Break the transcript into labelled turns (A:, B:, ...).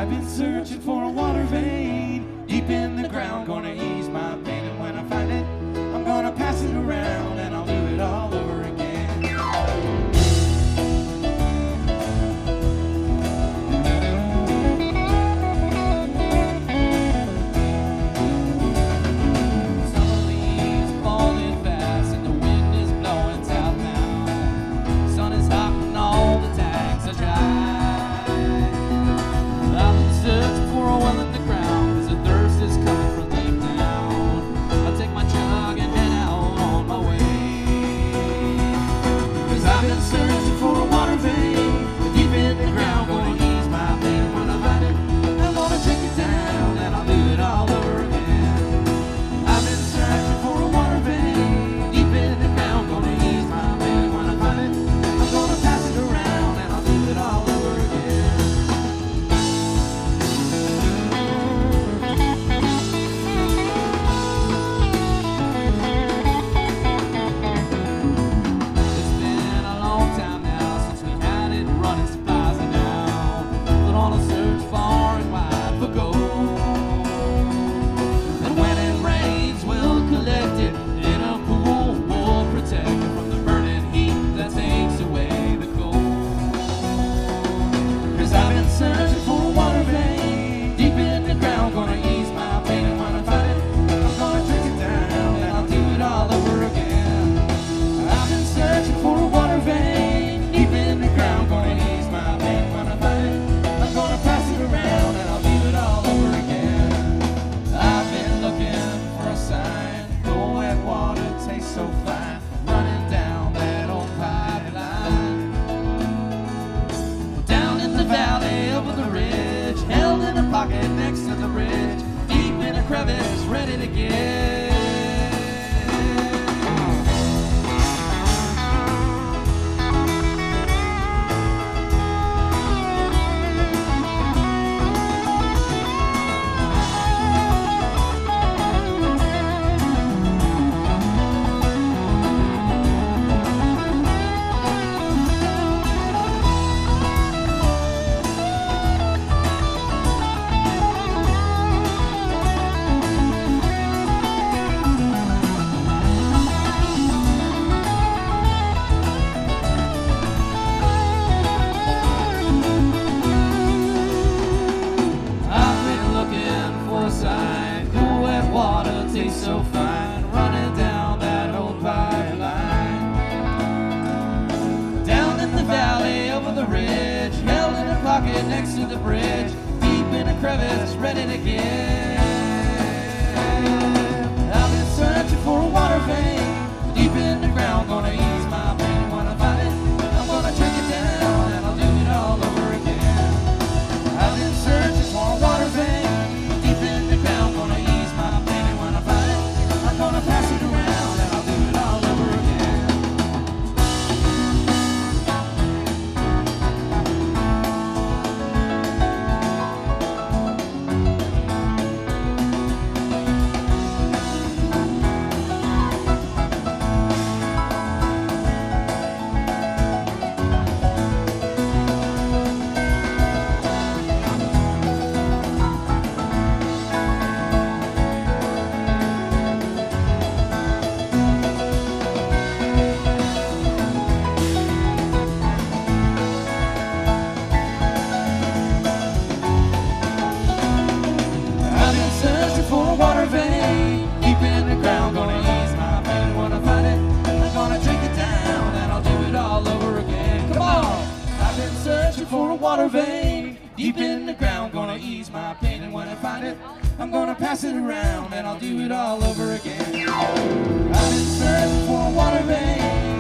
A: I've been searching for a water vein deep in the ground, gonna ease my pain, and when I find it, I'm gonna pass it around, and I'll do it all over again. Ready to get so fine, running down that old pipeline. Down in the valley, over the ridge, held in a pocket next to the bridge, deep in a crevice, ready to give. I've been searching for a water vein, deep in the ground, gonna ease my pain. When I find it, I'm gonna drink it down, and I'll do it all over again. I've been searching for a water vein, deep in the ground, gonna ease my pain. I'm gonna pass it around, and I'll do it all over again. Water vein deep in the ground, gonna ease my pain, and when I find it, I'm gonna pass it around, and I'll do it all over again. I've been searching for a water vein